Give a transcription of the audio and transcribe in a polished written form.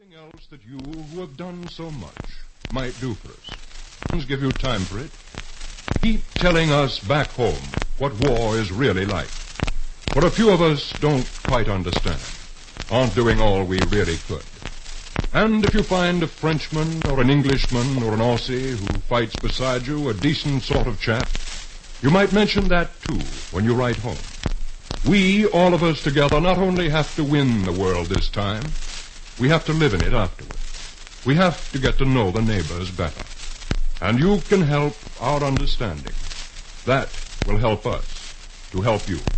Something else that you, who have done so much, might do for us. Give you time for it. Keep telling us back home what war is really like. For a few of us don't quite understand, aren't doing all we really could. And if you find a Frenchman or an Englishman or an Aussie who fights beside you, a decent sort of chap, you might mention that, too, when you write home. We, all of us together, not only have to win the world this time, we have to live in it afterward. We have to get to know the neighbors better. And you can help our understanding. That will help us to help you.